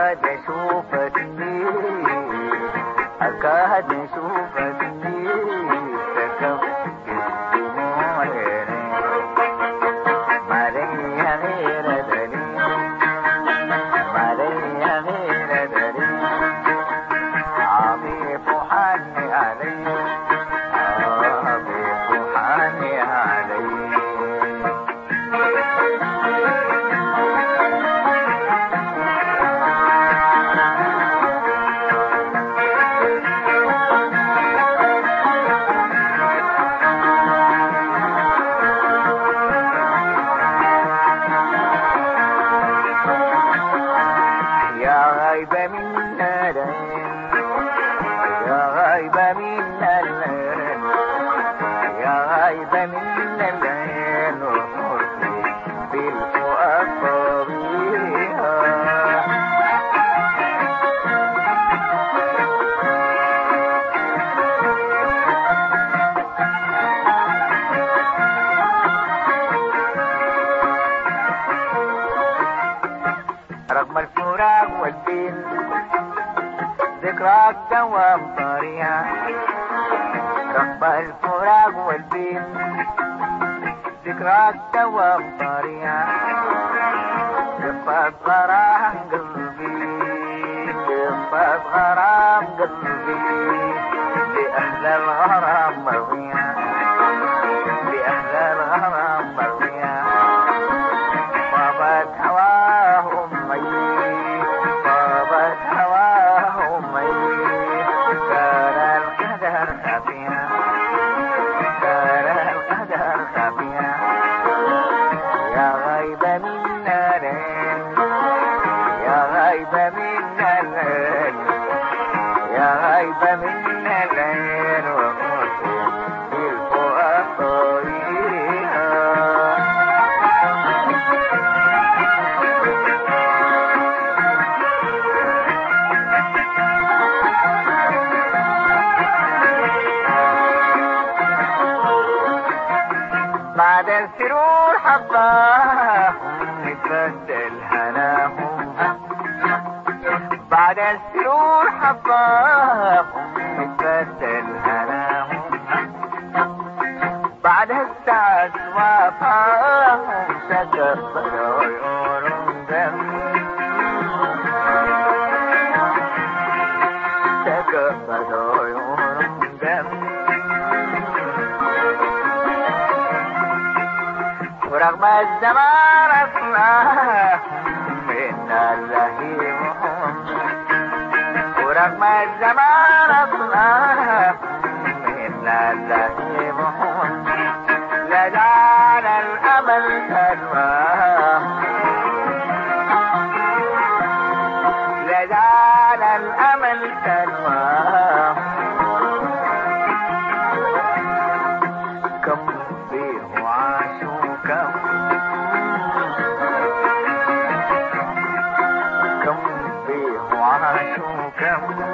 أكاد أشوفك أكاد أشوفك سكبت دموع عيني ما لي غير دليل ما لي غير دليل عبيط حني علي عبيط حني علي غايبة من الليل يا غايبة من الليل يا غايبة من الليل وحرصي بالفؤاد طبيعة رغم الفراق والدين ذكراك دوام طريقة رغم الفراق والدين ذكراك دوام طريقة قصة غرام قلبي قصة غرام قلبي لأهل الغرام مرضية لأهل الغرام مرضية طابت هواهم طابت هواهم كان القدر خفيا كان القدر خفيا يا غايبة من الليل يا غايبة من الليل يا غايبة من الليل وقلت بالفؤاد طريقة بعد السرور حباهم نتبدل هناهم بعد السرور حباهم نتبدل هناهم بعد السعد وفاهم تكبر عيون دم تكبر عيون دم ورغم الزمان أصلاهم من اللهيبهم ورغم الزمان أصلاهم من اللهيبهم لزال الأمل سلواهم لزال الأمل سلواهم كم بيه عاشوا كم بيه عاشوا كم